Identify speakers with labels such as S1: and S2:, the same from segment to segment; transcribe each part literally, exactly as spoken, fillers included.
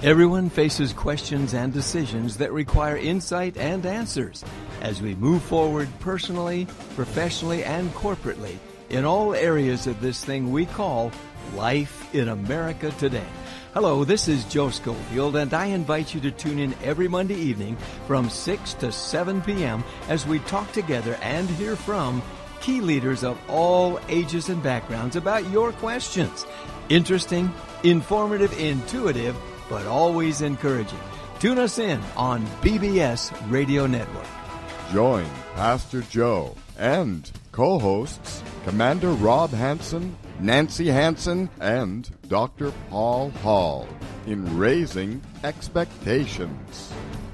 S1: Everyone faces questions and decisions that require insight and answers as we move forward personally, professionally, and corporately in all areas of this thing we call life in America today. Hello, this is Joe Schofield, and I invite you to tune in every Monday evening from six to seven p.m. as we talk together and hear from key leaders of all ages and backgrounds about your questions. Interesting, informative, intuitive, but always encouraging. Tune us in on B B S Radio Network.
S2: Join Pastor Joe and co-hosts Commander Rob Hansen, Nancy Hansen, and Doctor Paul Hall in Raising Expectations.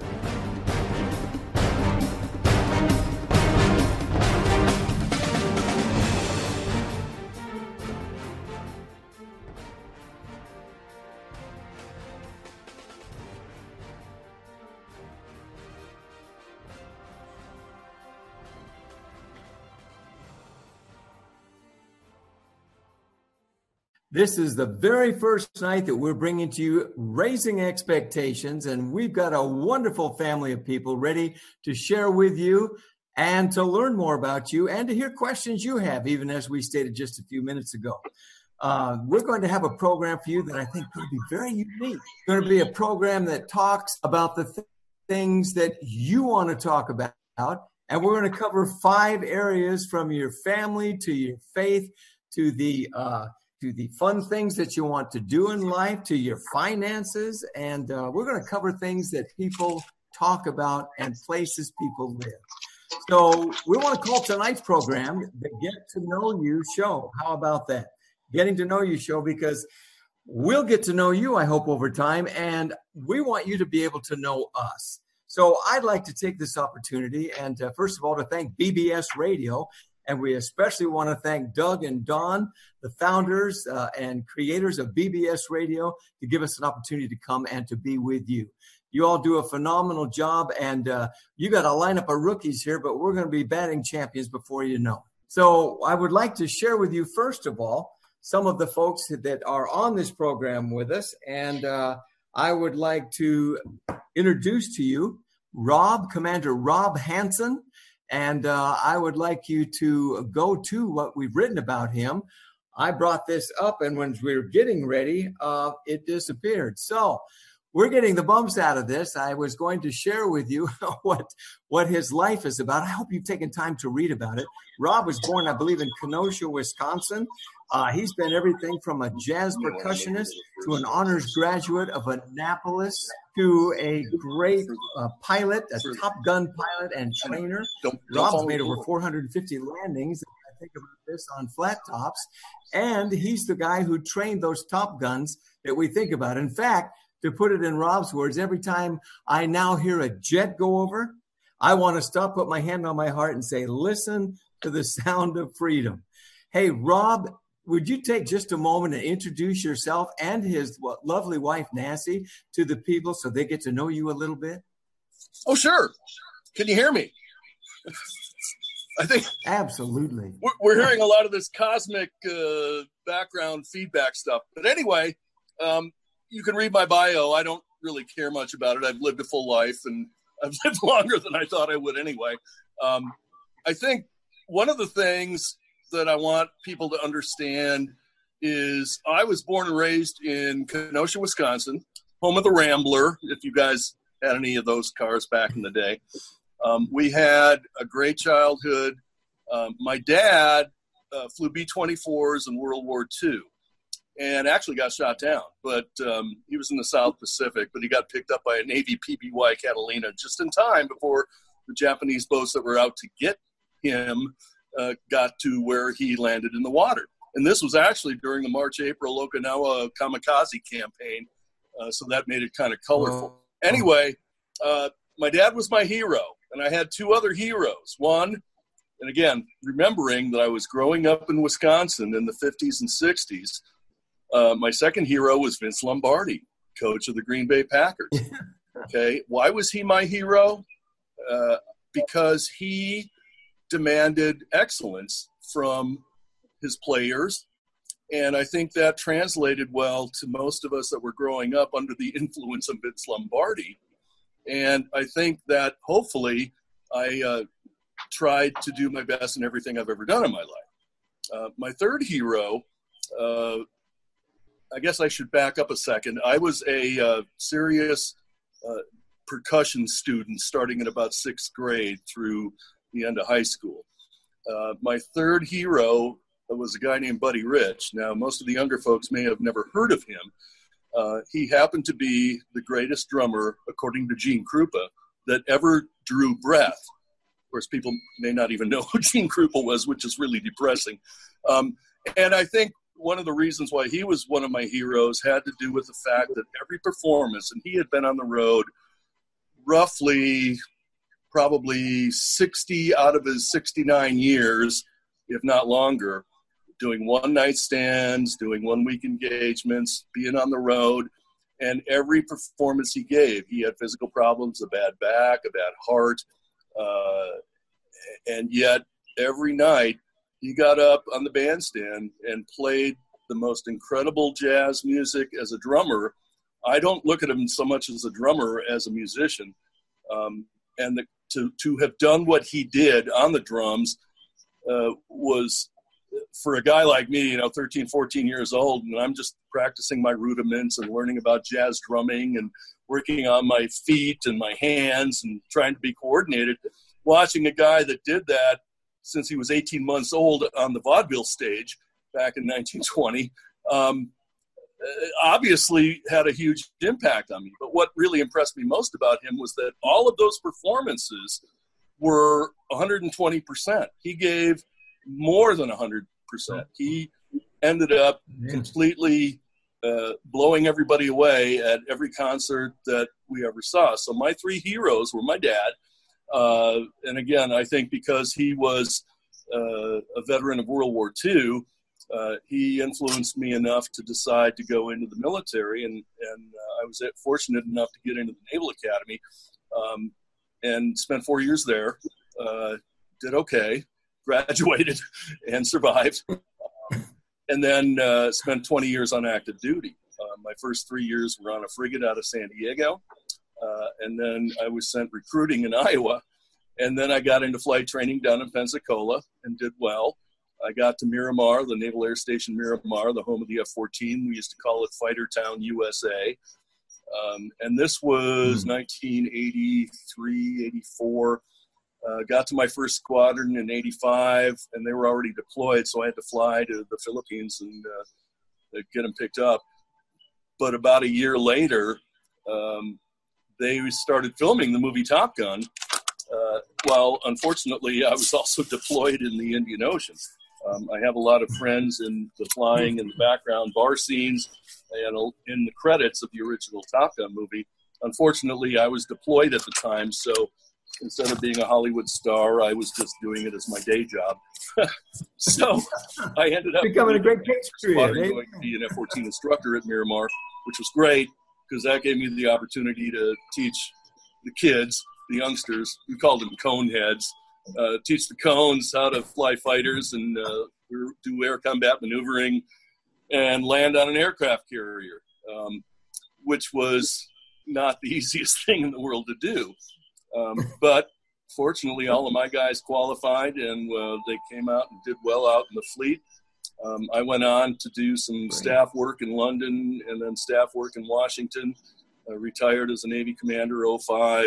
S1: This is the very first night that we're bringing to you Raising Expectations, and we've got a wonderful family of people ready to share with you and to learn more about you and to hear questions you have, even as we stated just a few minutes ago. Uh, we're going to have a program for you that I think could be very unique. It's going to be a program that talks about the th- things that you want to talk about, and we're going to cover five areas from your family to your faith to the uh to the fun things that you want to do in life, to your finances, and uh, we're going to cover things that people talk about and places people live. So we want to call tonight's program the Get to Know You Show. How about that? Getting to Know You Show, because we'll get to know you, I hope, over time, and we want you to be able to know us. So I'd like to take this opportunity and, uh, first of all, to thank B B S Radio. And we especially want to thank Doug and Dawn, the founders uh, and creators of B B S Radio, to give us an opportunity to come and to be with you. You all do a phenomenal job, and uh, you got a lineup of rookies here, but we're going to be batting champions before you know. So I would like to share with you, first of all, some of the folks that are on this program with us. And uh, I would like to introduce to you Rob, Commander Rob Hansen. And uh, I would like you to go to what we've written about him. I brought this up, and when we were getting ready, uh, it disappeared. So we're getting the bumps out of this. I was going to share with you what, what his life is about. I hope you've taken time to read about it. Rob was born, I believe, in Kenosha, Wisconsin. Uh, he's been everything from a jazz percussionist to an honors graduate of Annapolis to a great uh, pilot, a Top Gun pilot and trainer. Rob's made over four hundred fifty landings. I think about this on flat tops. And he's the guy who trained those Top Guns that we think about. In fact, to put it in Rob's words, every time I now hear a jet go over, I want to stop, put my hand on my heart and say, listen to the sound of freedom. Hey, Rob, would you take just a moment and introduce yourself and his lovely wife, Nancy, to the people so they get to know you a little bit?
S3: Oh, sure. Can you hear me? I think
S1: absolutely.
S3: We're, we're hearing a lot of this cosmic uh, background feedback stuff. But anyway, um, you can read my bio. I don't really care much about it. I've lived a full life, and I've lived longer than I thought I would anyway. Um, I think one of the things that I want people to understand is I was born and raised in Kenosha, Wisconsin, home of the Rambler, if you guys had any of those cars back in the day. Um, we had a great childhood. Um, my dad uh, flew B twenty-fours in World War Two and actually got shot down, but um, he was in the South Pacific, but he got picked up by a Navy P B Y Catalina just in time before the Japanese boats that were out to get him Uh, got to where he landed in the water. And this was actually during the March-April Okinawa kamikaze campaign, uh, so that made it kind of colorful. Oh. Anyway, uh, my dad was my hero, and I had two other heroes. One, and again, remembering that I was growing up in Wisconsin in the fifties and sixties, uh, my second hero was Vince Lombardi, coach of the Green Bay Packers. Okay, why was he my hero? Uh, because he demanded excellence from his players, And I think that translated well to most of us that were growing up under the influence of Vince Lombardi. And I think that hopefully I uh, tried to do my best in everything I've ever done in my life. Uh, my third hero, uh, I guess I should back up a second. I was a uh, serious uh, percussion student starting in about sixth grade through the end of high school. Uh, my third hero was a guy named Buddy Rich. Now, most of the younger folks may have never heard of him. Uh, he happened to be the greatest drummer, according to Gene Krupa, that ever drew breath. Of course, people may not even know who Gene Krupa was, which is really depressing. Um, and I think one of the reasons why he was one of my heroes had to do with the fact that every performance, and he had been on the road roughly probably sixty out of his sixty-nine years, if not longer, doing one-night stands, doing one-week engagements, being on the road. And every performance he gave, he had physical problems, a bad back, a bad heart. Uh, and yet every night he got up on the bandstand and played the most incredible jazz music as a drummer. I don't look at him so much as a drummer as a musician. Um, and the, to, to have done what he did on the drums uh, was, for a guy like me, you know, thirteen, fourteen years old, and I'm just practicing my rudiments and learning about jazz drumming and working on my feet and my hands and trying to be coordinated, watching a guy that did that since he was eighteen months old on the vaudeville stage back in nineteen twenty, um, obviously had a huge impact on me. But what really impressed me most about him was that all of those performances were one hundred twenty percent. He gave more than one hundred percent. He ended up yeah. completely uh, blowing everybody away at every concert that we ever saw. So my three heroes were my dad. Uh, and again, I think because he was uh, a veteran of World War Two, uh, he influenced me enough to decide to go into the military. And, and uh, I was fortunate enough to get into the Naval Academy um, and spent four years there. Uh, did okay. Graduated and survived, um, and then uh, spent twenty years on active duty. Uh, my first three years were on a frigate out of San Diego, uh, and then I was sent recruiting in Iowa, and then I got into flight training down in Pensacola and did well. I got to Miramar, the Naval Air Station Miramar, the home of the F fourteen. We used to call it Fighter Town, U S A. Um, and this was mm. nineteen eighty-three, eighty-four. Uh, got to my first squadron in eighty-five, and they were already deployed, so I had to fly to the Philippines and uh, get them picked up. But about a year later, um, they started filming the movie Top Gun. Uh, while, unfortunately, I was also deployed in the Indian Ocean. Um, I have a lot of friends in the flying and the background bar scenes and in the credits of the original Top Gun movie. Unfortunately, I was deployed at the time, so instead of being a Hollywood star, I was just doing it as my day job. So I ended up
S1: becoming a great patriot, eh?
S3: going to be an F fourteen instructor at Miramar, which was great because that gave me the opportunity to teach the kids, the youngsters, we called them cone heads, uh, teach the cones how to fly fighters and uh, do air combat maneuvering and land on an aircraft carrier, um, which was not the easiest thing in the world to do. Um, but fortunately, all of my guys qualified, and uh, they came out and did well out in the fleet. Um, I went on to do some Great. staff work in London and then staff work in Washington. I retired as a Navy commander oh five.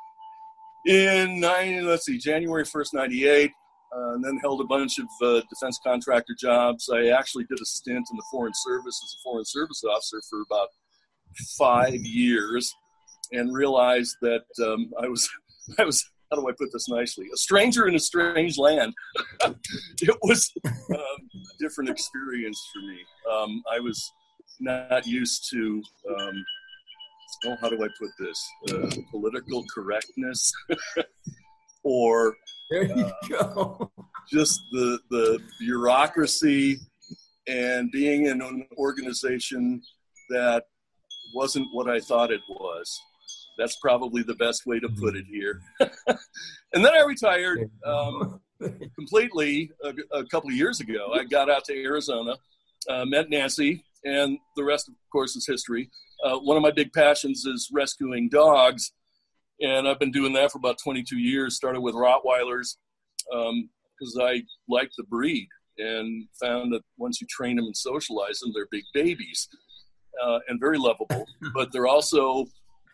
S3: In, nine, let's see, January first, ninety-eight, uh, and then held a bunch of uh, defense contractor jobs. I actually did a stint in the Foreign Service as a Foreign Service officer for about five years. And realized that um, I was, I was, how do I put this nicely? A stranger in a strange land. It was um, a different experience for me. Um, I was not used to, um, oh, how do I put this? Uh, political correctness or
S1: there you
S3: uh,
S1: go.
S3: just the, the bureaucracy and being in an organization that wasn't what I thought it was. That's probably the best way to put it here. And then I retired um, completely a, a couple of years ago. I got out to Arizona uh, met Nancy, and the rest, of course, is history. Uh, one of my big passions is rescuing dogs, and I've been doing that for about twenty-two years. Started with Rottweilers because um, I like the breed, and found that once you train them and socialize them, they're big babies uh, and very lovable. But they're also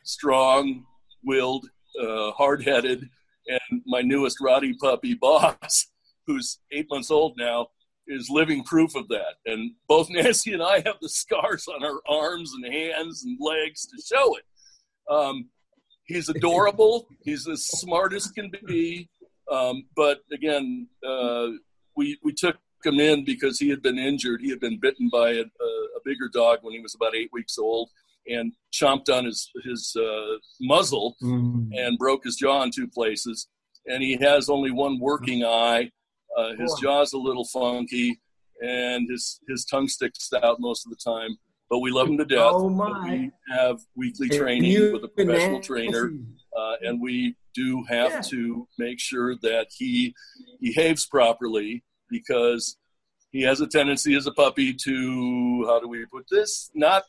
S3: strong-willed, uh, hard-headed, and my newest Rottie puppy, Boss, who's eight months old now, is living proof of that. And both Nancy and I have the scars on our arms and hands and legs to show it. Um, he's adorable. He's as smart as can be. Um, but again, uh, we we took him in because he had been injured. He had been bitten by a, a, a bigger dog when he was about eight weeks old and chomped on his, his uh, muzzle mm. and broke his jaw in two places. And he has only one working eye. Uh, his jaw's a little funky, and his, his tongue sticks out most of the time. But we love him to death.
S1: Oh my.
S3: We have weekly training with a professional trainer, uh, and we do have yeah. to make sure that he behaves properly because he has a tendency as a puppy to, how do we put this, not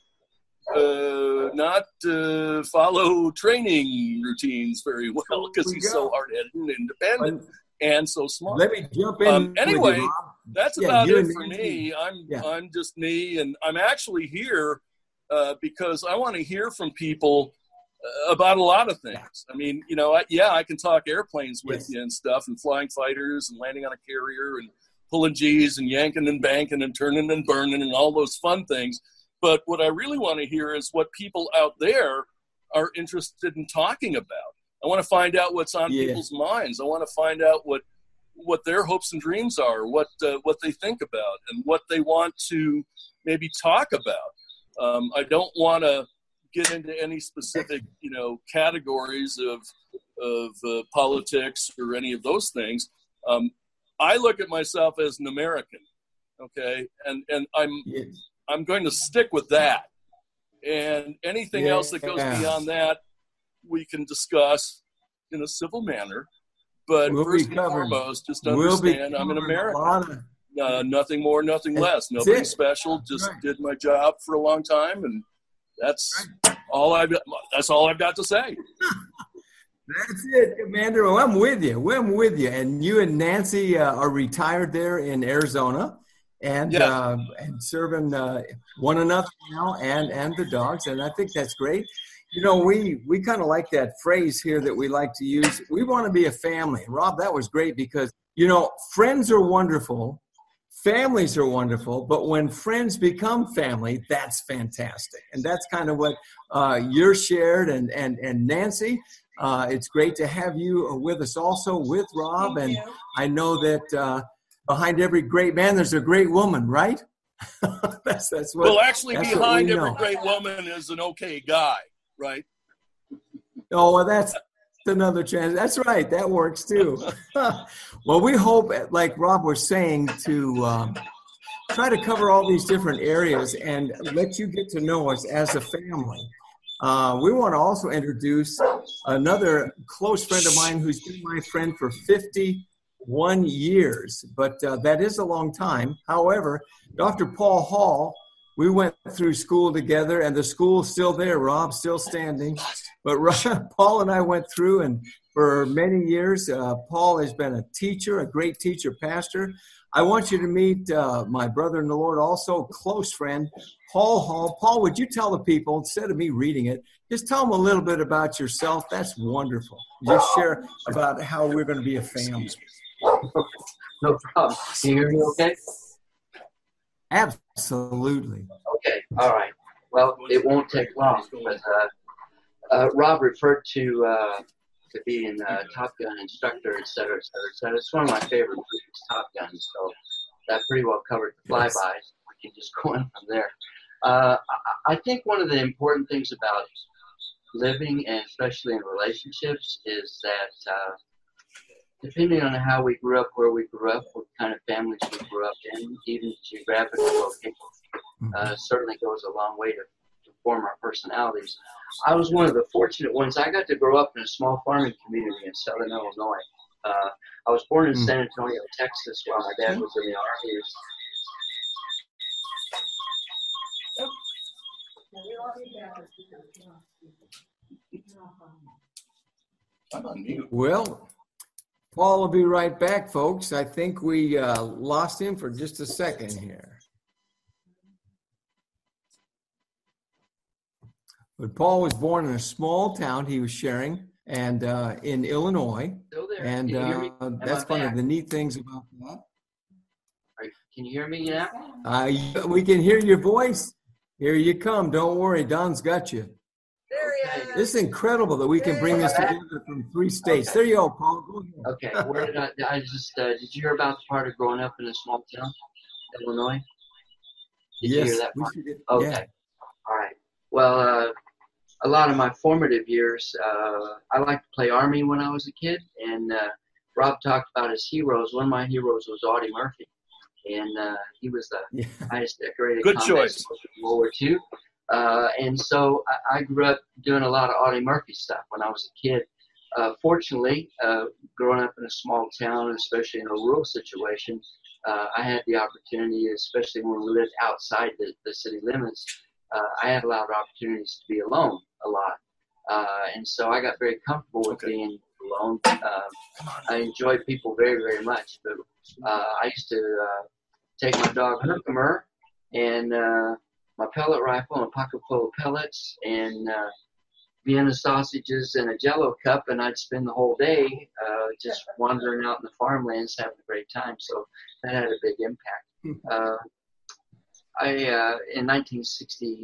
S3: uh, not uh, follow training routines very well because he's so hard-headed and independent. And so smart.
S1: Let me jump in.
S3: Um, anyway,
S1: you,
S3: that's yeah, about it for me. I'm yeah. I'm just me, and I'm actually here uh, because I want to hear from people uh, about a lot of things. I mean, you know, I, yeah, I can talk airplanes with yes. you and stuff, and flying fighters, and landing on a carrier, and pulling G's, and yanking and banking, and turning and burning, and all those fun things. But what I really want to hear is what people out there are interested in talking about. I want to find out what's on yeah. people's minds. I want to find out what what their hopes and dreams are, what uh, what they think about, and what they want to maybe talk about. Um, I don't want to get into any specific, you know, categories of of uh, politics or any of those things. Um, I look at myself as an American, okay, and and I'm yes. I'm going to stick with that. And anything yeah. else that goes beyond that, we can discuss in a civil manner, but we'll first and foremost, just understand we'll I'm an American. Of... Uh, nothing more, nothing less. That's Nobody it. special. Just right. did my job for a long time, and that's right. all I've. That's all I've got to say.
S1: That's it, Commander. Well, I'm with you. I'm with you. And you and Nancy uh, are retired there in Arizona, and yeah. uh, and serving uh, one another now, and and the dogs. And I think that's great. You know, we, we kind of like that phrase here that we like to use. We want to be a family. And Rob, that was great because, you know, friends are wonderful. Families are wonderful. But when friends become family, that's fantastic. And that's kind of what uh, you're shared. And, and, and Nancy, uh, it's great to have you with us also with Rob. Thank and you. I know that uh, behind every great man, there's a great woman, right? that's, that's what,
S3: well, actually, behind every great woman is an okay guy. Right.
S1: Oh, well, that's another chance. That's right. That works too. Well, we hope, like Rob was saying, to um, try to cover all these different areas and let you get to know us as a family. Uh, we want to also introduce another close friend of mine who's been my friend for fifty-one years, but uh, that is a long time. However, Doctor Paul Hall, we went through school together, and the school's still there, Rob, still standing. But Paul and I went through, and for many years, uh, Paul has been a teacher, a great teacher, pastor. I want you to meet uh, my brother in the Lord, also close friend, Paul Hall. Paul, would you tell the people, instead of me reading it, just tell them a little bit about yourself? That's wonderful. Just share about how we're going to be a family.
S4: No problem. Can you hear me okay?
S1: Absolutely.
S4: Okay. All right. Well, it won't take long. But uh, uh, Rob referred to uh, to being a Top Gun instructor, et cetera, et cetera, et cetera. It's one of my favorite movies, Top Gun. So that pretty well covered the flybys. Yes. We can just go in from there. Uh, I think one of the important things about living, and especially in relationships, is that uh, depending on how we grew up, where we grew up, what kind of families we grew up in, even geographical location, uh, certainly goes a long way to, to form our personalities. I was one of the fortunate ones. I got to grow up in a small farming community in southern Illinois. Uh, I was born in San Antonio, Texas, while my dad was in the Army.
S3: I'm on mute.
S1: Well, Paul will be right back, folks. I think we uh, lost him for just a second here. But Paul was born in a small town, he was sharing, and uh, in Illinois.
S4: Still there.
S1: And
S4: Can you hear me?
S1: uh,
S4: Am
S1: that's
S4: I
S1: one
S4: back?
S1: of the neat things about that.
S4: Are- Can you hear me now?
S1: Uh, we can hear your voice. Here you come. Don't worry. Don's got you.
S4: There he is.
S1: It's incredible that we can bring this together from three states.
S4: Okay.
S1: There you go, Paul. Go ahead.
S4: Okay, where did I, I just, uh, did you hear about the part of growing up in a small town, Illinois? Did
S1: yes,
S4: you hear that
S1: we
S4: part?
S1: should get,
S4: Okay,
S1: yeah.
S4: all right. Well, uh, a lot of my formative years, uh, I liked to play Army when I was a kid, and uh, Rob talked about his heroes. One of my heroes was Audie Murphy, and uh, he was the
S1: Yeah.
S4: highest decorated
S3: Good
S4: combat
S3: choice.
S4: soldier in World War Two. Uh, and so I, I grew up doing a lot of Audie Murphy stuff when I was a kid. Uh, fortunately, uh, growing up in a small town, especially in a rural situation, uh, I had the opportunity, especially when we lived outside the, the city limits, uh, I had a lot of opportunities to be alone a lot. Uh, and so I got very comfortable with
S3: Okay.
S4: being alone. Uh, I enjoyed people very, very much. But uh, I used to uh, take my dog Herkimer and uh, my pellet rifle and a pocket full of pellets and uh, Vienna sausages in a Jello cup, and I'd spend the whole day uh, just wandering out in the farmlands having a great time. So that had a big impact. Uh, I uh, in nineteen sixty-five,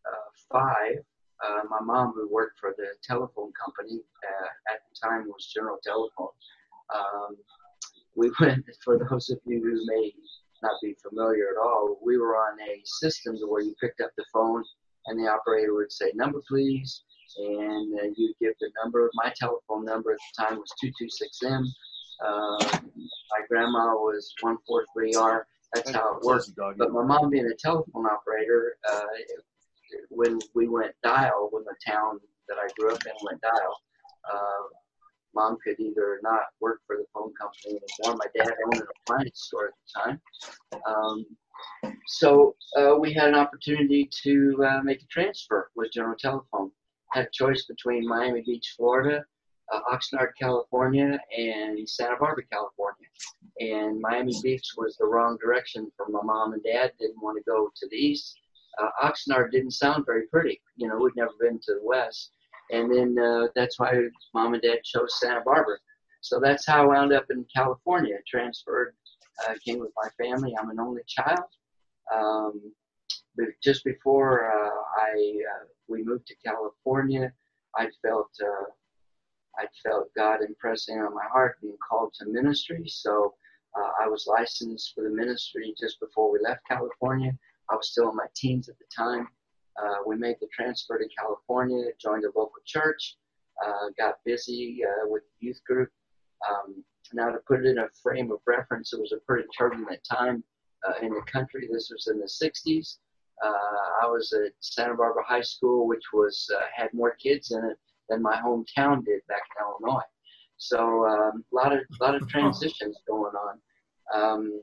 S4: uh, my mom, who worked for the telephone company uh, at the time was General Telephone. Um, we went, for those of you who may not be familiar at all, we were on a system to where you picked up the phone and the operator would say, "Number, please." And uh, you'd give the number. My telephone number at the time was two two six M. Uh, my grandma was one four three R. That's how it worked. But my mom being a telephone operator, uh, when we went dial, when the town that I grew up in went dial, uh, Mom could either not work for the phone company anymore. My dad owned an appliance store at the time. Um, so uh, we had an opportunity to uh, make a transfer with General Telephone. Had a choice between Miami Beach, Florida, uh, Oxnard, California, and Santa Barbara, California. And Miami Beach was the wrong direction for my mom and dad. Didn't want to go to the east. Uh, Oxnard didn't sound very pretty. You know, we'd never been to the west. And then uh, that's why mom and dad chose Santa Barbara. So that's how I wound up in California. Transferred, uh, came with my family. I'm an only child. Um, but just before uh, I uh, we moved to California, I felt uh, I felt God impressing on my heart, being called to ministry. So uh, I was licensed for the ministry just before we left California. I was still in my teens at the time. Uh, we made the transfer to California, joined a local church, uh, got busy uh, with the youth group. Um, now, to put it in a frame of reference, it was a pretty turbulent time uh, in the country. This was in the sixties. Uh, I was at Santa Barbara High School, which was uh, had more kids in it than my hometown did back in Illinois. So um, a lot of lot of transitions going on. Um,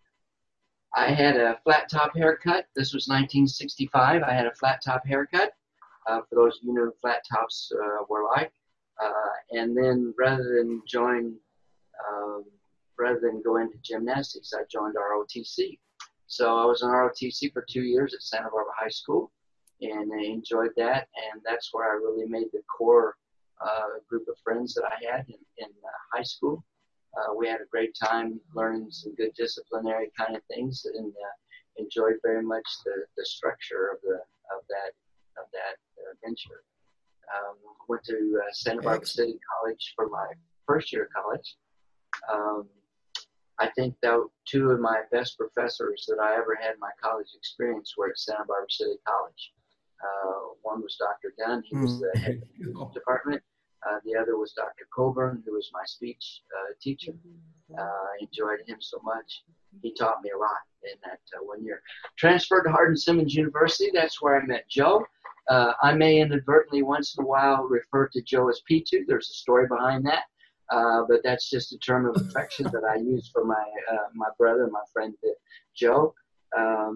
S4: I had a flat top haircut. This was nineteen sixty-five. I had a flat top haircut. Uh, for those of you who know what flat tops uh, were like. Uh, and then rather than join, um, rather than go into gymnastics, I joined R O T C. So I was in R O T C for two years at Santa Barbara High School, and I enjoyed that. And that's where I really made the core uh, group of friends that I had in, in uh, high school. Uh, we had a great time learning some good disciplinary kind of things, and uh, enjoyed very much the, the structure of the of that of that uh, venture. Um, went to uh, Santa Barbara City College for my first year of college. Um, I think that two of my best professors that I ever had in my college experience were at Santa Barbara City College. Uh, one was Doctor Dunn. He was the head of the speech department. Uh, the other was Doctor Coburn, who was my speech uh, teacher. Uh, I enjoyed him so much. He taught me a lot in that uh, one year. Transferred to Hardin-Simmons University. That's where I met Joe. Uh, I may inadvertently once in a while refer to Joe as P two. There's a story behind that. Uh, but that's just a term of affection that I use for my uh, my brother, my friend uh, Joe. Um,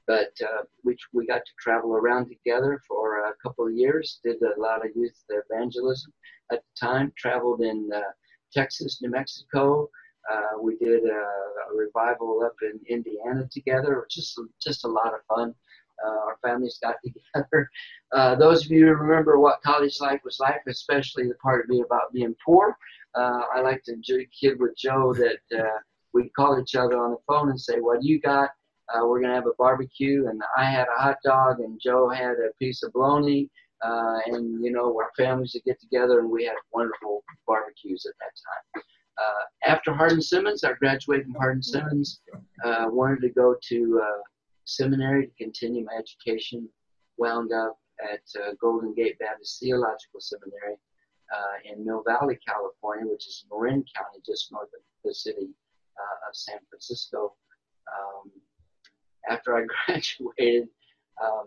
S4: but uh, we we got to travel around together for a couple of years. Did a lot of youth evangelism at the time. Traveled in uh, Texas, New Mexico. Uh, we did a, a revival up in Indiana together. Just just a lot of fun. Uh, our families got together. Uh, those of you who remember what college life was like, especially the part of me about being poor, uh, I like to kid with Joe that uh, we'd call each other on the phone and say, "What do you got? Uh, we're going to have a barbecue." And I had a hot dog and Joe had a piece of bologna. Uh, and, you know, our families would get together and we had wonderful barbecues at that time. Uh, after Hardin-Simmons, I graduated from Hardin-Simmons, uh, wanted to go to uh, seminary to continue my education, wound up at uh, Golden Gate Baptist Theological Seminary uh, in Mill Valley, California, which is Marin County, just north of the city uh, of San Francisco. Um, after I graduated, um,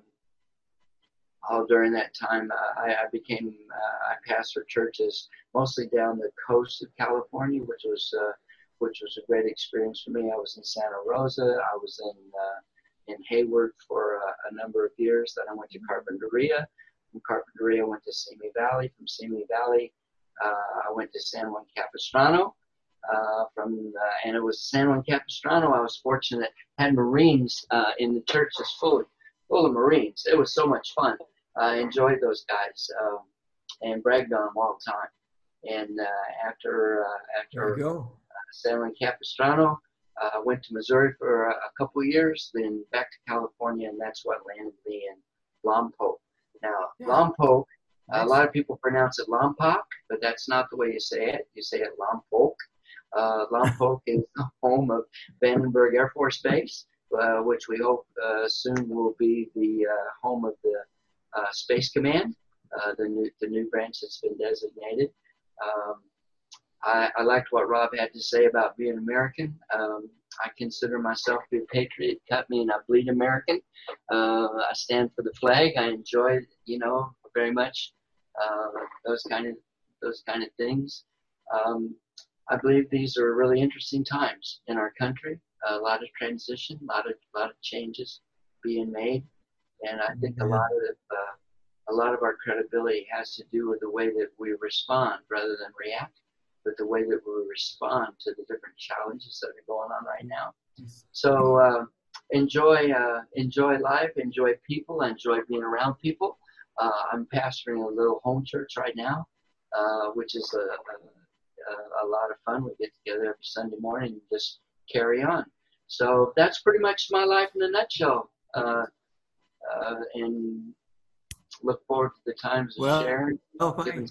S4: all during that time, uh, I, I became, uh, I pastored churches mostly down the coast of California, which was, uh, which was a great experience for me. I was in Santa Rosa. I was in, uh, in Hayward for uh, a number of years. Then I went to Carpinteria. From Carpinteria, I went to Simi Valley. From Simi Valley, uh, I went to San Juan Capistrano. Uh, from uh, and it was San Juan Capistrano. I was fortunate, had Marines uh, in the church, just full of, full of Marines. It was so much fun. I enjoyed those guys um, and bragged on them all the time. And uh, after uh, after uh, San Juan Capistrano, I uh, went to Missouri for a, a couple of years, then back to California, and that's what landed me in Lompoc. Now, yeah. Lompoc, nice. A lot of people pronounce it Lompoc, but that's not the way you say it. You say it Lompoc. Uh, Lompoc is the home of Vandenberg Air Force Base, uh, which we hope uh, soon will be the uh, home of the uh, Space Command, uh, the new the new branch that's been designated. Um, I, I liked what Rob had to say about being American. Um, I consider myself to be a patriot. Cut me and I bleed American. Uh, I stand for the flag. I enjoy, you know, very much uh, those kind of those kind of things. Um, I believe these are really interesting times in our country. A lot of transition, a lot of lot of changes being made, and I think a lot of it, uh, a lot of our credibility has to do with the way that we respond rather than react, but the way that we respond to the different challenges that are going on right now. So uh, enjoy uh, enjoy life, enjoy people, enjoy being around people. Uh, I'm pastoring a little home church right now, uh, which is a, a, a lot of fun. We get together every Sunday morning and just carry on. So that's pretty much my life in a nutshell. Uh, uh, and look forward to the times of
S1: well,
S4: sharing.
S1: Oh, fine.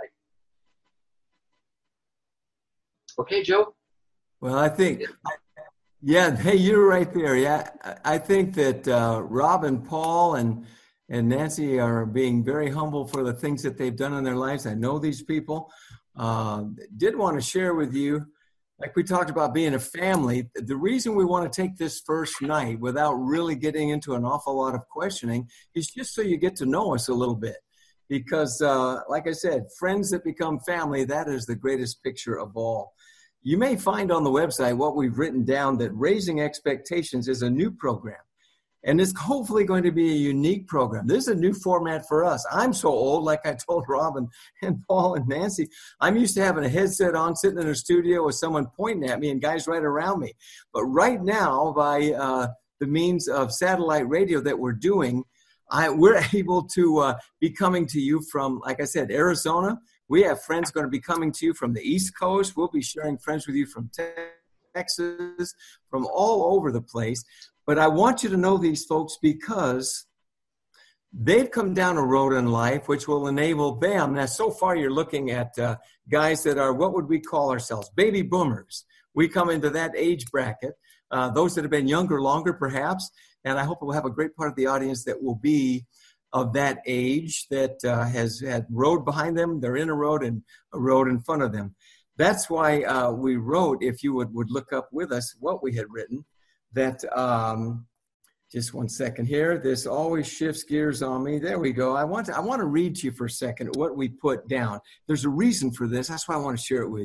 S4: Okay, Joe?
S1: Well, I think, yeah, hey, you're right there. Yeah, I think that uh, Rob and Paul and and Nancy are being very humble for the things that they've done in their lives. I know these people. Uh, did want to share with you, like we talked about being a family, the reason we want to take this first night without really getting into an awful lot of questioning is just so you get to know us a little bit. Because, uh, like I said, friends that become family, that is the greatest picture of all. You may find on the website what we've written down, that Raising Expectations is a new program. And it's hopefully going to be a unique program. This is a new format for us. I'm so old, like I told Robin and Paul and Nancy, I'm used to having a headset on, sitting in a studio with someone pointing at me and guys right around me. But right now, by uh, the means of satellite radio that we're doing, I, we're able to uh, be coming to you from, like I said, Arizona. We have friends going to be coming to you from the East Coast. We'll be sharing friends with you from Texas, from all over the place. But I want you to know these folks because they've come down a road in life which will enable them. Now, so far you're looking at uh, guys that are, what would we call ourselves? Baby boomers. We come into that age bracket. Uh, those that have been younger longer, perhaps. And I hope we'll have a great part of the audience that will be of that age that uh, has had road behind them. They're in a road and a road in front of them. That's why uh, we wrote, if you would, would look up with us what we had written, that, um, just one second here. This always shifts gears on me. There we go. I want to, I want to read to you for a second what we put down. There's a reason for this. That's why I want to share it with you.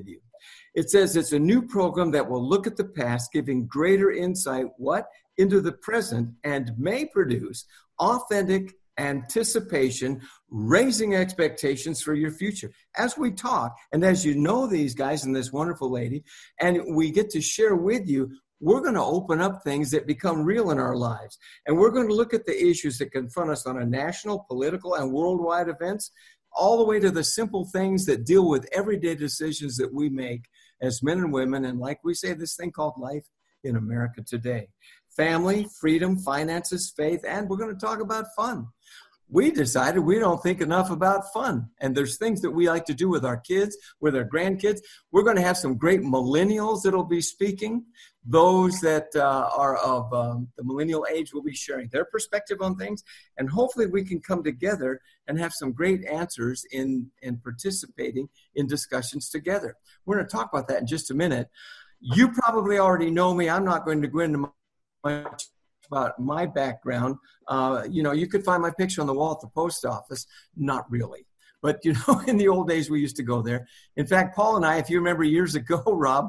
S1: It says it's a new program that will look at the past, giving greater insight, what? Into the present, and may produce authentic anticipation, raising expectations for your future. As we talk, and as you know these guys and this wonderful lady, and we get to share with you, we're going to open up things that become real in our lives. And we're going to look at the issues that confront us on a national, political, and worldwide events, all the way to the simple things that deal with everyday decisions that we make as men and women. And like we say, this thing called life in America today. Family, freedom, finances, faith, and we're going to talk about fun. We decided we don't think enough about fun. And there's things that we like to do with our kids, with our grandkids. We're going to have some great millennials that'll be speaking. Those that uh, are of um, the millennial age will be sharing their perspective on things. And hopefully we can come together and have some great answers in, in participating in discussions together. We're going to talk about that in just a minute. You probably already know me. I'm not going to go into much about my background. Uh, you know, you could find my picture on the wall at the post office. Not really. But, you know, in the old days, we used to go there. In fact, Paul and I, if you remember years ago, Rob,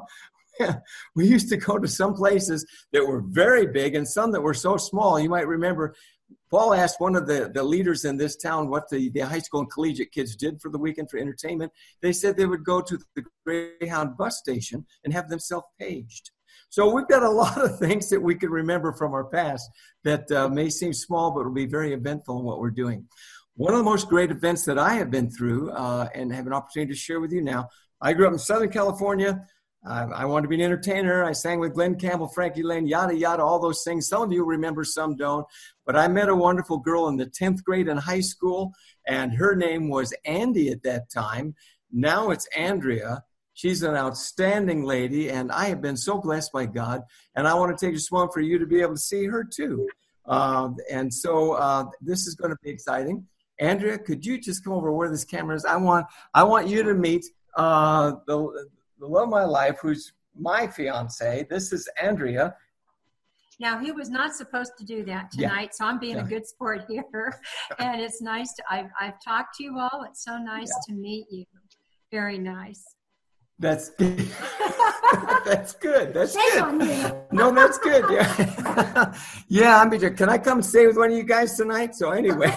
S1: we used to go to some places that were very big and some that were so small. You might remember Paul asked one of the, the leaders in this town what the, the high school and collegiate kids did for the weekend for entertainment. They said they would go to the Greyhound bus station and have them self-paged. So we've got a lot of things that we can remember from our past that uh, may seem small, but will be very eventful in what we're doing. One of the most great events that I have been through uh, and have an opportunity to share with you now, I grew up in Southern California. Uh, I wanted to be an entertainer. I sang with Glenn Campbell, Frankie Lane, yada, yada, all those things. Some of you remember, some don't. But I met a wonderful girl in the tenth grade in high school, and her name was Andy at that time. Now it's Andrea. She's an outstanding lady, and I have been so blessed by God. And I want to take just one for you to be able to see her too. Uh, and so uh, this is going to be exciting. Andrea, could you just come over where this camera is? I want I want you to meet uh, the, the love of my life, who's my fiance. This is Andrea.
S5: Now, he was not supposed to do that tonight, yeah. So I'm being yeah. a good sport here. And it's nice to, I've, I've talked to you all. It's so nice yeah. to meet you. Very nice.
S1: That's good. That's good. That's good. No, that's good. Yeah. Yeah, I mean, can I come stay with one of you guys tonight? So anyway.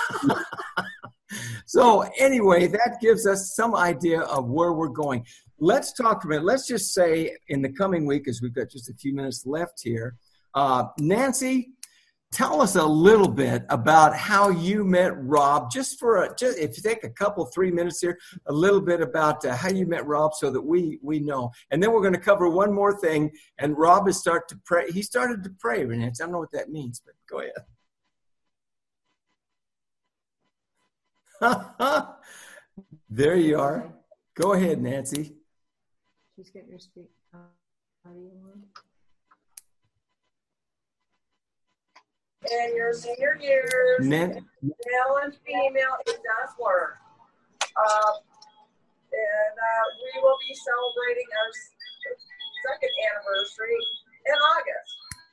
S1: So anyway, that gives us some idea of where we're going. Let's talk a minute. Let's just say in the coming week, as we've got just a few minutes left here, uh, Nancy, tell us a little bit about how you met Rob, just for a, just if you take a couple, three minutes here, a little bit about uh, how you met Rob so that we we know. And then we're going to cover one more thing, and Rob has started to pray. He started to pray, Nancy. I don't know what that means, but go ahead. There you are. Go ahead, Nancy.
S5: She's getting your speak. Uh, audio on.
S6: In your senior years,
S1: Nan-
S6: male and female, it does work. Um, and uh, we will be celebrating our second anniversary in August.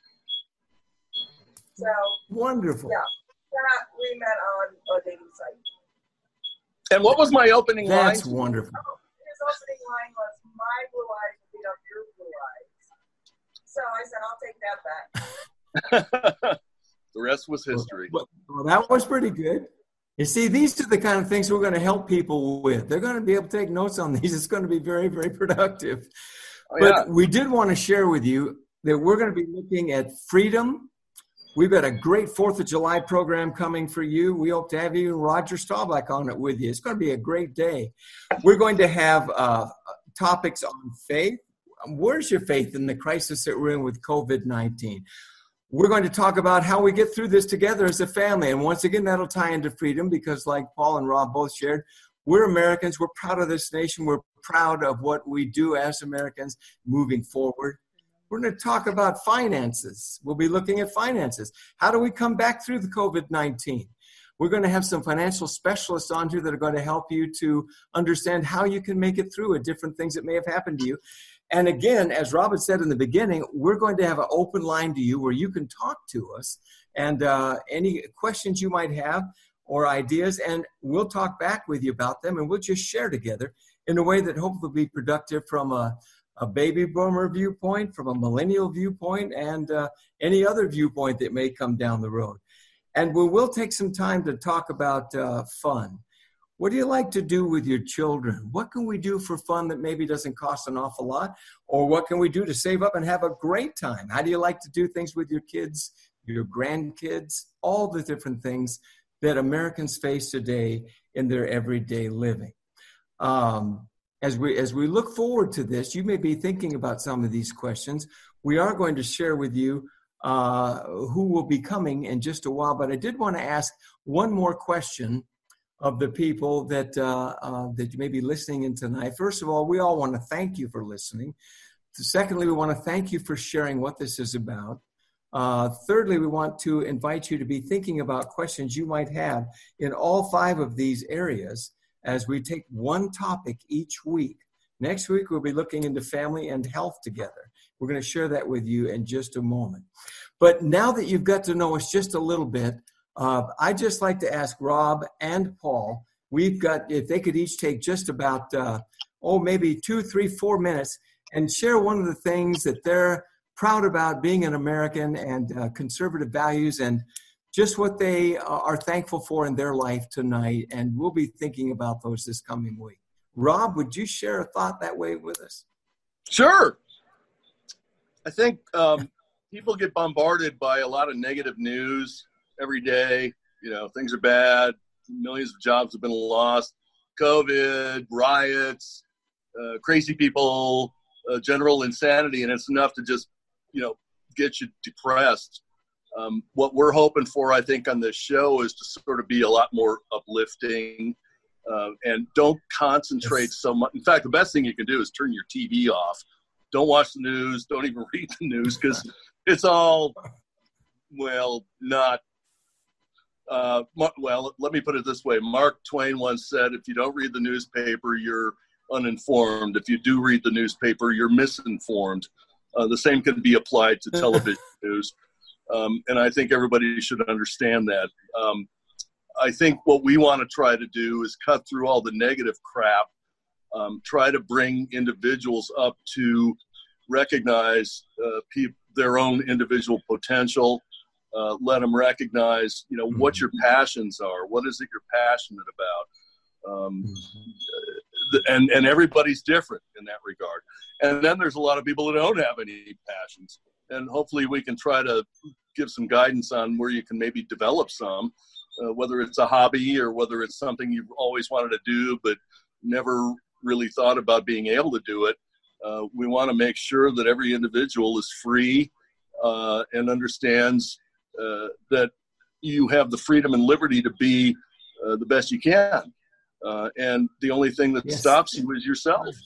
S6: So
S1: wonderful.
S6: Yeah, that we met on a dating site.
S3: And what was my opening line?
S1: That's wonderful.
S6: Oh, his opening line was, "My blue eyes will beat up your blue eyes." So I said, "I'll take that back."
S3: The rest was history.
S1: Well, well, that was pretty good. You see, these are the kind of things we're going to help people with. They're going to be able to take notes on these. It's going to be very, very productive. Oh, but yeah. We did want to share with you that we're going to be looking at freedom. We've got a great fourth of July program coming for you. We hope to have you and Roger Staubach on it with you. It's going to be a great day. We're going to have uh, topics on faith. Where's your faith in the crisis that we're in with COVID nineteen? We're going to talk about how we get through this together as a family. And once again, that'll tie into freedom because like Paul and Rob both shared, we're Americans. We're proud of this nation. We're proud of what we do as Americans moving forward. We're going to talk about finances. We'll be looking at finances. How do we come back through the COVID nineteen? We're going to have some financial specialists on here that are going to help you to understand how you can make it through at different things that may have happened to you. And again, as Robert said in the beginning, we're going to have an open line to you where you can talk to us and uh, any questions you might have or ideas, and we'll talk back with you about them, and we'll just share together. in a way that hopefully will be productive from a, a baby boomer viewpoint, from a millennial viewpoint, and uh, any other viewpoint that may come down the road. And we will take some time to talk about uh, fun. What do you like to do with your children? What can we do for fun that maybe doesn't cost an awful lot? Or what can we do to save up and have a great time? How do you like to do things with your kids, your grandkids, all the different things that Americans face today in their everyday living? Um, as we as we look forward to this, you may be thinking about some of these questions. We are going to share with you uh, who will be coming in just a while, but I did want to ask one more question of the people that uh, uh, that you may be listening in tonight. First of all, we all want to thank you for listening. Secondly, we want to thank you for sharing what this is about. Uh, thirdly, we want to invite you to be thinking about questions you might have in all five of these areas as we take one topic each week. Next week, we'll be looking into family and health together. We're going to share that with you in just a moment. But now that you've got to know us just a little bit, Uh, I'd just like to ask Rob and Paul, we've got, if they could each take just about, uh, oh, maybe two, three, four minutes and share one of the things that they're proud about being an American and uh, conservative values and just what they uh, are thankful for in their life tonight. And we'll be thinking about those this coming week. Rob, would you share a thought that way with us?
S3: Sure. I think um, people get bombarded by a lot of negative news every day. You know, things are bad. Millions of jobs have been lost. COVID, riots, uh, crazy people, uh, general insanity, and it's enough to just, you know, get you depressed. Um, what we're hoping for, I think, on this show is to sort of be a lot more uplifting uh, and don't concentrate yes. so much. In fact, the best thing you can do is turn your T V off. Don't watch the news. Don't even read the news because it's all, well, not Uh, well, let me put it this way. Mark Twain once said, if you don't read the newspaper, you're uninformed. If you do read the newspaper, you're misinformed. Uh, the same can be applied to television news. Um, and I think everybody should understand that. Um, I think what we want to try to do is cut through all the negative crap, um, try to bring individuals up to recognize uh, pe- their own individual potential. Uh, let them recognize, you know, what your passions are. What is it you're passionate about? Um, and, and everybody's different in that regard. And then there's a lot of people that don't have any passions. And hopefully we can try to give some guidance on where you can maybe develop some, uh, whether it's a hobby or whether it's something you've always wanted to do but never really thought about being able to do it. Uh, we want to make sure that every individual is free uh, and understands Uh, that you have the freedom and liberty to be uh, the best you can. Uh, and the only thing that yes. stops you is yourself.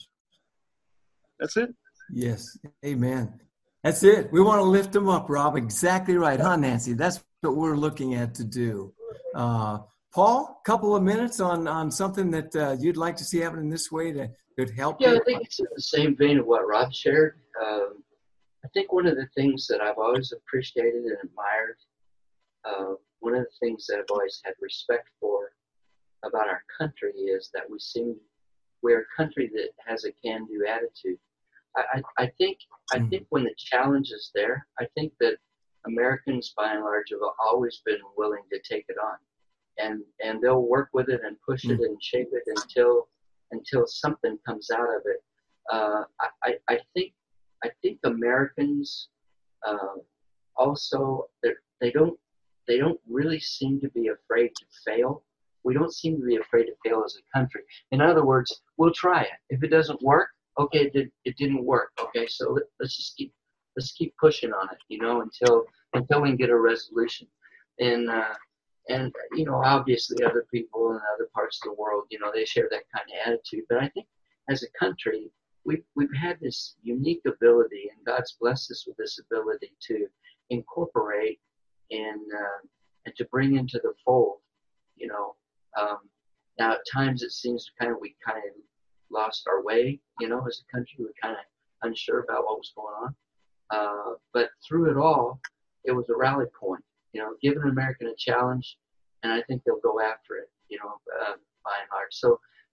S3: That's it.
S1: Yes. Amen. That's it. We want to lift them up, Rob. Exactly right. Huh, Nancy? That's what we're looking at to do. Uh, Paul, a couple of minutes on, on something that uh, you'd like to see happen in this way to could help
S4: Yeah,
S1: you?
S4: I think it's in the same vein of what Rob shared. Um, I think one of the things that I've always appreciated and admired, uh, one of the things that I've always had respect for about our country is that we seem, we're a country that has a can-do attitude. I, I, I think I think when the challenge is there, I think that Americans by and large have always been willing to take it on. And and they'll work with it and push it and shape it until until something comes out of it. Uh, I, I, I think I think Americans uh, also they don't they don't really seem to be afraid to fail. We don't seem to be afraid to fail as a country. In other words, we'll try it. If it doesn't work, okay, it, did, it didn't work. Okay, so let, let's just keep let's keep pushing on it, you know, until until we can get a resolution. And uh, and you know, obviously, other people in other parts of the world, you know, they share that kind of attitude. But I think as a country, we've we've had this unique ability, and God's blessed us with this ability to incorporate and uh, and to bring into the fold, you know. Um, now at times it seems kind of we kind of lost our way, you know, as a country. We were kind of unsure about what was going on. Uh, but through it all, it was a rally point, you know, giving an American a challenge, and I think they'll go after it, you know, uh, by and large. So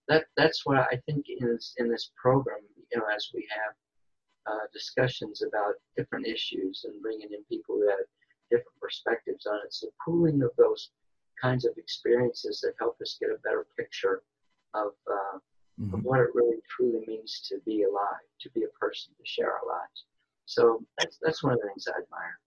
S4: that that's what I think in this, in this program, you know, as we have uh, discussions about different issues and bringing in people who have different perspectives on it. It's the pooling of those kinds of experiences that help us get a better picture of, uh, mm-hmm. of what it really truly means to be alive, to be a person, to share our lives. So that's that's one of the things I admire.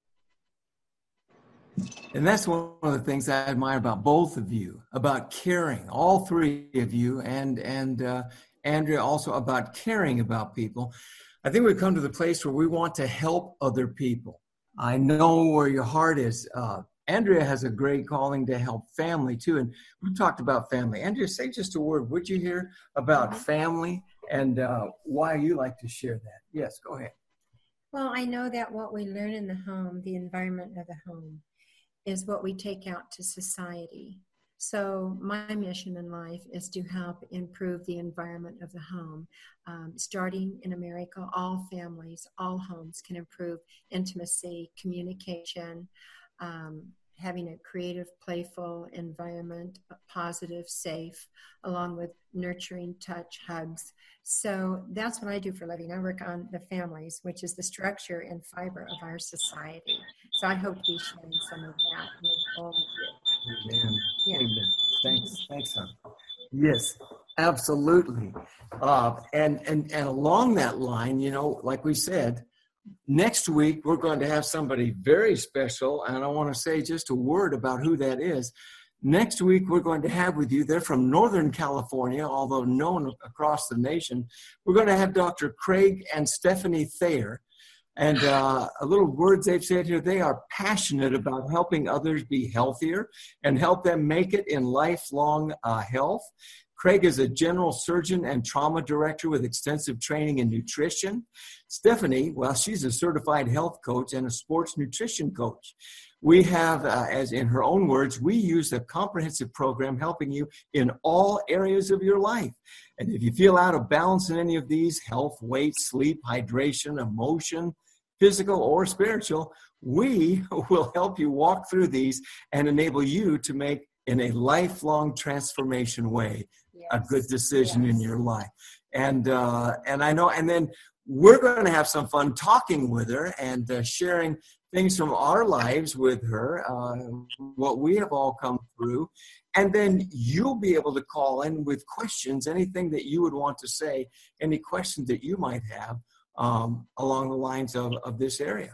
S1: And that's one of the things I admire about both of you, about caring, all three of you, and and uh, Andrea also about caring about people. I think we've come to the place where we want to help other people. I know where your heart is. Uh, Andrea has a great calling to help family too, and we've talked about family. Andrea, say just a word, would you, hear about family and uh, why you like to share that? Yes, go ahead.
S5: Well, I know that what we learn in the home, the environment of the home, is what we take out to society. So my mission in life is to help improve the environment of the home. Um, starting in America, all families, all homes can improve intimacy, communication, um, having a creative, playful environment, positive, safe, along with nurturing touch, hugs. So that's what I do for a living. I work on the families, which is the structure and fiber of our society. So I hope to be sharing some of that with all of you.
S1: Amen.
S5: Yeah.
S1: Amen. Thanks. Thanks, hon. Yes, absolutely. Uh, and, and, and along that line, you know, like we said, next week, we're going to have somebody very special, and I want to say just a word about who that is. Next week, we're going to have with you, they're from Northern California, although known across the nation. We're going to have Doctor Craig and Stephanie Thayer. And uh, a little words they've said here, they are passionate about helping others be healthier and help them make it in lifelong uh, health. Craig is a general surgeon and trauma director with extensive training in nutrition. Stephanie, well, she's a certified health coach and a sports nutrition coach. We have, uh, as in her own words, we use a comprehensive program helping you in all areas of your life. And if you feel out of balance in any of these, health, weight, sleep, hydration, emotion, physical or spiritual, we will help you walk through these and enable you to make in a lifelong transformation way, yes. a good decision yes. in your life. And uh, and I know, and then we're going to have some fun talking with her and uh, sharing things from our lives with her, uh, what we have all come through. And then you'll be able to call in with questions, anything that you would want to say, any questions that you might have um, along the lines of, of this area.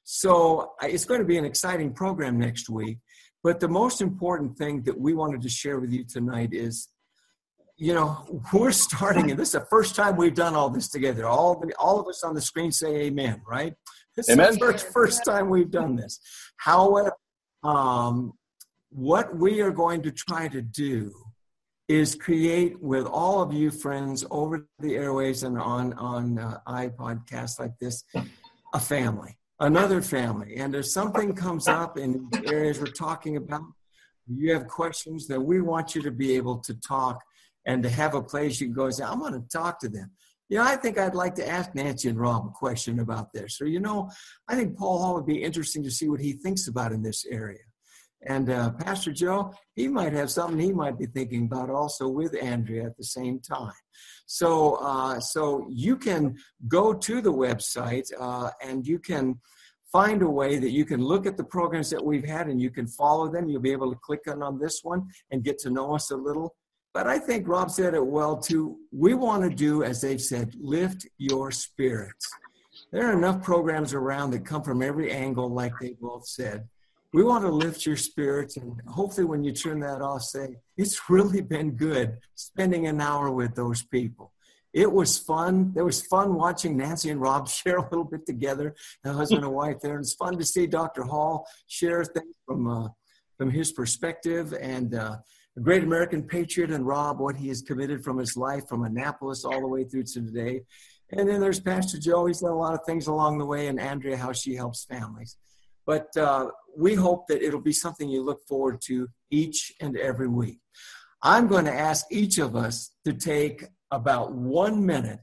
S1: So uh, it's going to be an exciting program next week. But the most important thing that we wanted to share with you tonight is, you know, we're starting, and this is the first time we've done all this together. All the, all of us on the screen say amen, right? This amen. Is the first, first time we've done this. However, um, what we are going to try to do is create with all of you friends over the airwaves and on, on uh, iPodcasts like this, a family. Another family. And if something comes up in the areas we're talking about, you have questions, then we want you to be able to talk and to have a place you can go and say, I'm going to talk to them. You know, I think I'd like to ask Nancy and Rob a question about this. Or, you know, I think Paul Hall would be interesting to see what he thinks about in this area. And uh, Pastor Joe, he might have something he might be thinking about also with Andrea at the same time. So uh, so you can go to the website uh, and you can find a way that you can look at the programs that we've had and you can follow them. You'll be able to click on, on this one and get to know us a little. But I think Rob said it well too. We want to do, as they've said, lift your spirits. There are enough programs around that come from every angle, like they both said. We want to lift your spirits, and hopefully when you turn that off, say, it's really been good spending an hour with those people. It was fun. It was fun watching Nancy and Rob share a little bit together, a husband and wife there. And it's fun to see Doctor Hall share things from uh, from his perspective, and uh, a great American patriot, and Rob, what he has committed from his life from Annapolis all the way through to today. And then there's Pastor Joe. He's done a lot of things along the way, and Andrea, how she helps families. But uh, we hope that it'll be something you look forward to each and every week. I'm going to ask each of us to take about one minute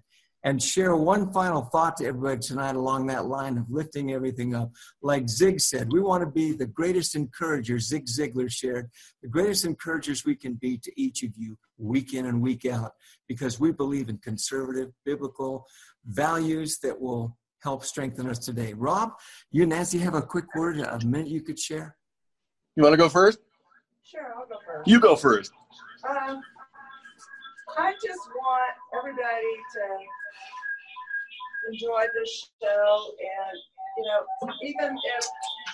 S1: and share one final thought to everybody tonight along that line of lifting everything up. Like Zig said, we want to be the greatest encouragers, Zig Ziglar shared, the greatest encouragers we can be to each of you week in and week out, because we believe in conservative, biblical values that will help strengthen us today. Rob, you and Nancy have a quick word, a minute you could share?
S3: You want to go first?
S6: Sure, I'll go first.
S3: You go first.
S6: Um, I just want everybody to enjoy this show, and you know, even if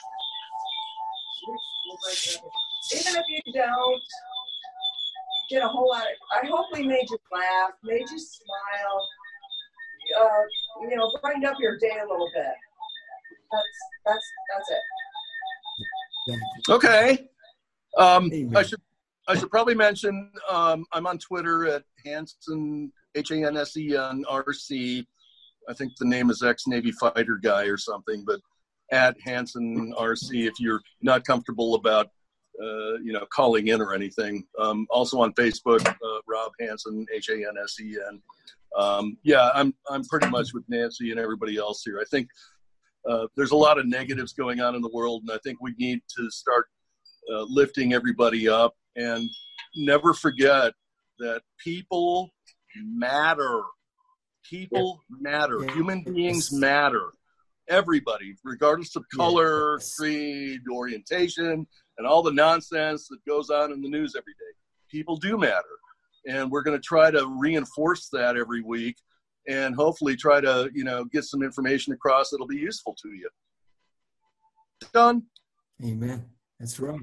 S6: even if you don't get a whole lot of, I hope we made you laugh, made you smile, uh, you know, brightened up your day a little bit. That's that's that's it.
S3: Okay. Um, I should I should probably mention um, I'm on Twitter at Hansen, H A N S E N R C. I think the name is ex-Navy fighter guy or something, but at Hansen R C if you're not comfortable about, uh, you know, calling in or anything. Um, also on Facebook, uh, Rob Hansen, H A N S E N. Um, yeah, I'm I'm pretty much with Nancy and everybody else here. I think uh, there's a lot of negatives going on in the world, and I think we need to start uh, lifting everybody up, and never forget that people matter. People matter. Human beings matter. Everybody, regardless of color, creed, orientation, and all the nonsense that goes on in the news every day. People do matter. And we're going to try to reinforce that every week and hopefully try to, you know, get some information across that'll be useful to you. Done.
S1: Amen. That's right.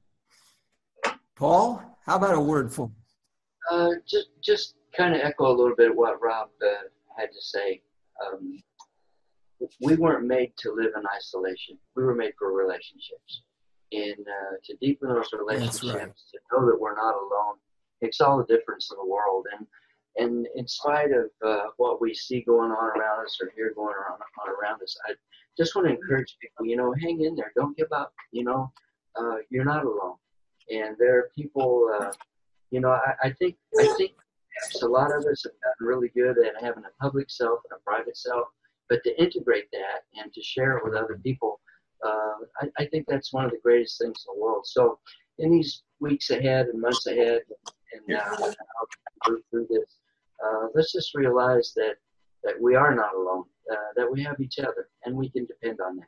S1: Paul, how about a word for
S4: uh, just just kind of echo a little bit what Rob uh, had to say. Um, we weren't made to live in isolation. We were made for relationships. And uh, to deepen those relationships, right. To know that we're not alone, makes all the difference in the world. And and in spite of uh, what we see going on around us or hear going on, on around us, I just want to encourage people, you know, hang in there. Don't give up. You know, uh, you're not alone. And there are people, uh, you know, I, I think I think a lot of us have gotten really good at having a public self and a private self, but to integrate that and to share it with other people, uh, I, I think that's one of the greatest things in the world. So in these weeks ahead and months ahead, and uh, I'll move through this, uh, let's just realize that, that we are not alone, uh, that we have each other, and we can depend on that.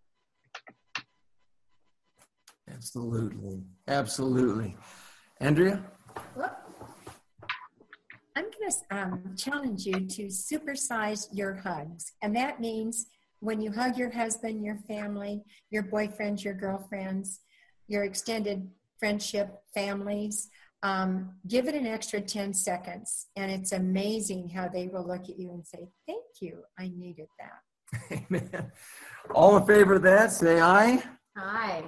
S1: Absolutely. Absolutely. Andrea?
S5: Well, I'm going to um, challenge you to supersize your hugs. And that means when you hug your husband, your family, your boyfriends, your girlfriends, your extended friendship families, um, give it an extra ten seconds. And it's amazing how they will look at you and say, thank you, I needed that.
S1: Amen. All in favor of that, say aye.
S5: Aye.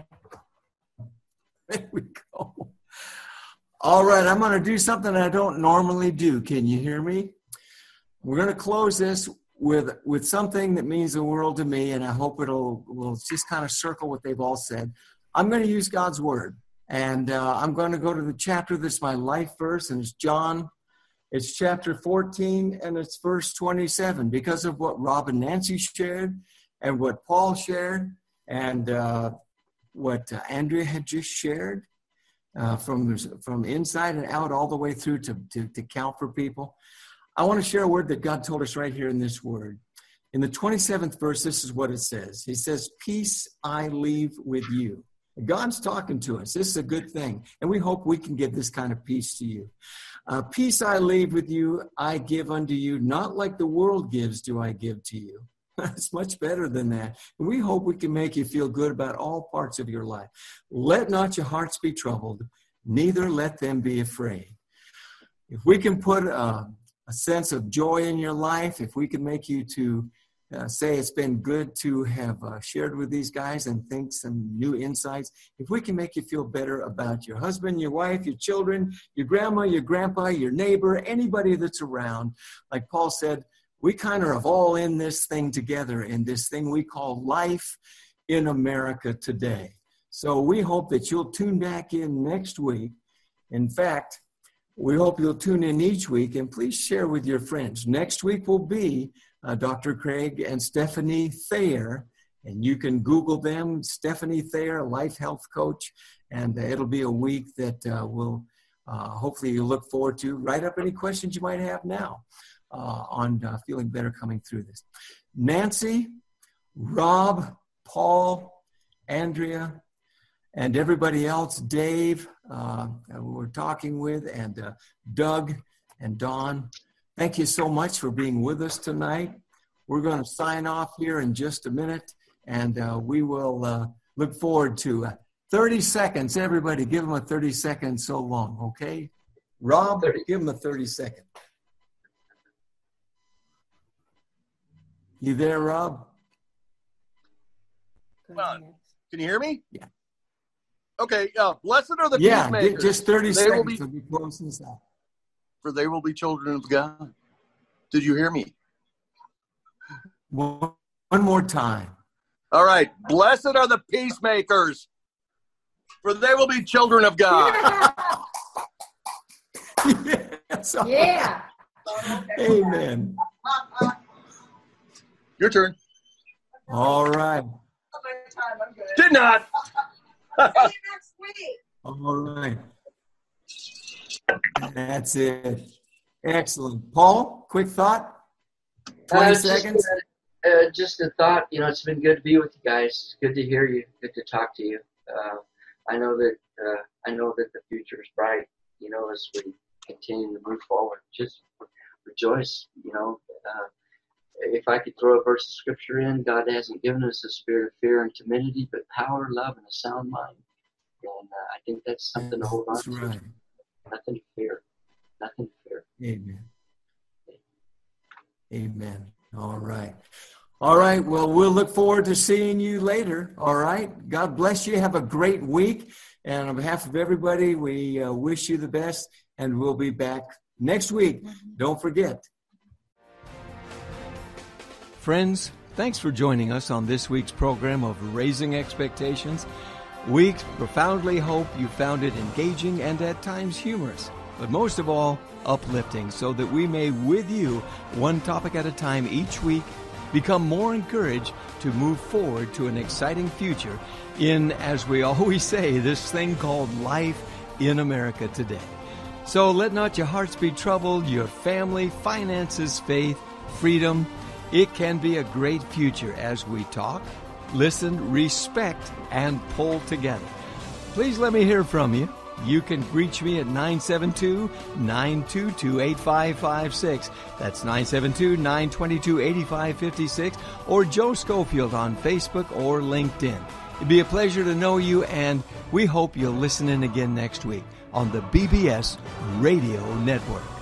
S1: There we go. All right, I'm going to do something I don't normally do. Can you hear me? We're going to close this with with something that means the world to me, and I hope it'll will just kind of circle what they've all said. I'm going to use God's word, and uh, I'm going to go to the chapter that's my life verse, and it's John. It's chapter fourteen, and it's verse twenty-seven, because of what Rob and Nancy shared, and what Paul shared, and uh, what uh, Andrea had just shared. Uh, from from inside and out all the way through to, to, to count for people. I want to share a word that God told us right here in this word. In the twenty-seventh verse, this is what it says. He says, peace I leave with you. God's talking to us. This is a good thing. And we hope we can give this kind of peace to you. Uh, peace I leave with you, I give unto you. Not like the world gives do I give to you. It's much better than that. And we hope we can make you feel good about all parts of your life. Let not your hearts be troubled, neither let them be afraid. If we can put a, a sense of joy in your life, if we can make you to uh, say it's been good to have uh, shared with these guys and think some new insights, if we can make you feel better about your husband, your wife, your children, your grandma, your grandpa, your neighbor, anybody that's around, like Paul said, we kind of are all in this thing together, in this thing we call life in America today. So we hope that you'll tune back in next week. In fact, We hope you'll tune in each week, and please share with your friends. Next week will be uh, Doctor Craig and Stephanie Thayer, and you can Google them, Stephanie Thayer, Life Health Coach, and uh, it'll be a week that uh, will uh, hopefully you look forward to. Write up any questions you might have now uh, on uh, feeling better coming through this. Nancy, Rob, Paul, Andrea, and everybody else, Dave, uh, we're talking with, and uh, Doug and Dawn. Thank you so much for being with us tonight. We're going to sign off here in just a minute, and uh, we will uh, look forward to uh, thirty seconds. Everybody, give them a thirty seconds so long, okay? Rob, thirty. Give them a thirty second. You there, Rob?
S3: Come on. Can you hear me?
S1: Yeah.
S3: Okay, uh, blessed are the
S1: yeah,
S3: peacemakers.
S1: just thirty
S3: they
S1: seconds
S3: will be,
S1: to be closing this out.
S3: For they will be children of God. Did you hear me?
S1: One, one more time.
S3: All right. Blessed are the peacemakers, for they will be children of God.
S1: Yes.
S5: Yeah.
S1: Amen.
S3: Your turn.
S1: All right.
S3: Did not.
S6: See you next week.
S1: All right. That's it. Excellent. Paul, quick thought? twenty
S4: Uh,
S1: seconds?
S4: Just, uh, uh, just a thought, you know, it's been good to be with you guys. It's good to hear you. Good to talk to you. Uh, I know that uh, I know that the future is bright, you know, as we continue to move forward. Just rejoice, you know. Uh, if I could throw a verse of scripture in, God hasn't given us a spirit of fear and timidity, but power, love, and a sound mind. And uh, I think that's something to hold on
S1: That's
S4: to.
S1: right.
S4: Nothing to fear. Nothing to fear.
S1: Amen. Amen. All right. All right. Well, we'll look forward to seeing you later. All right. God bless you. Have a great week. And on behalf of everybody, we uh, wish you the best. And we'll be back next week. Don't forget. Friends, thanks for joining us on this week's program of Raising Expectations. We profoundly hope you found it engaging and at times humorous, but most of all, uplifting, so that we may, with you, one topic at a time each week, become more encouraged to move forward to an exciting future in, as we always say, this thing called life in America today. So let not your hearts be troubled, your family, finances, faith, freedom. It can be a great future as we talk, listen, respect, and pull together. Please let me hear from you. You can reach me at nine seven two, nine two two, eight five five six. That's nine seven two, nine two two, eight five five six, or Joe Schofield on Facebook or LinkedIn. It'd be a pleasure to know you, and we hope you'll listen in again next week on the B B S Radio Network.